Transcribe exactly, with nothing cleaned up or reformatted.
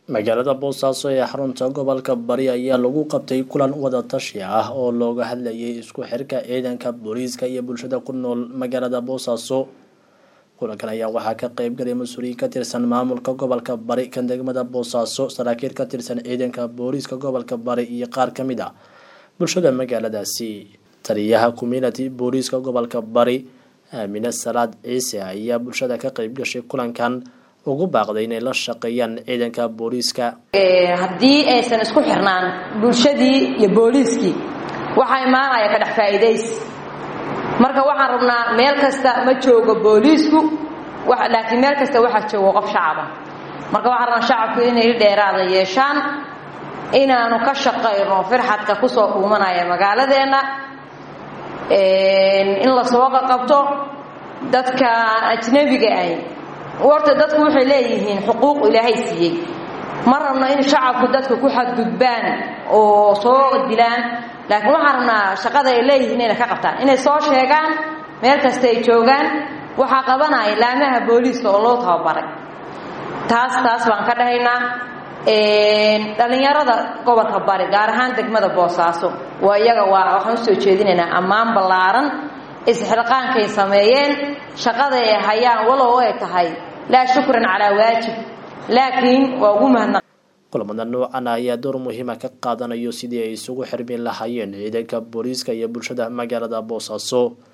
magaalada Boosaaso ee xarunta gobolka Bari ayaa lagu qabtay kulan wada tashi ah oo looga hadlayay isku xirka ciidanka booliiska iyo bulshada ku nool magaalada Boosaaso. kulankan ayaa waxaa ka qayb galay mas'uuliyiin ka tirsan maamulka gobolka Bari kan degmada Boosaaso, saraakiil ka tirsan ciidanka booliiska gobolka Bari iyo qaar ka mid ah bulshada magaaladaasi. taliyaha community booliiska gobolka Bari Aamina Salaad Ciise ayaa bulshada ka qayb gashay kulankan ugu baaqday inay la shaqeeyaan ciidanka booliiska. ee hadii aysan isku xirnaan bulshadii iyo booliiskii waxa imaanaya ka dhex faa'iideys. marka waxaan rabnaa meel kasta ma joogo booliisku waxa laakiin meel kasta waxa joogo qof shacab ah. marka waxaan rabnaa shacabku inay dheeraada yeeshaan inaanu ka shaqeyno farxadka ku soo dhuumanaya magaaladeena ee in la soo qabto dadka ajnabiga ah. warta dadku waxay leeyihiin xuquuq Ilaahay siiyay marna in shacabku dadku ku xadgudbaan oo soo dilaan laakiin waxaan rabnaa shaqada ay leeyihiin inay ka qabtaan inay soo sheegaan meel kasta ay joogaan waxa qabanaya laamaha booliiska oo loo tababaray. taas taas baan ka dhahaynaa ee dhalinyarada gobolka Bari gaar ahaan degmada Boosaaso waa iyaga waa waxaan soo jeedinaynaa ammaan ballaaran isxilqaankay sameeyeen shaqada ay hayaan walow ay tahay la shukran ala waajib laakiin waa ugu mahadnaq. kulamada noocan ayaa door muhiim ah ka qaadanayo sidii ay isugu xirmin lahaayeen ciidanka booliiska iyo bulshada magaalada Boosaaso.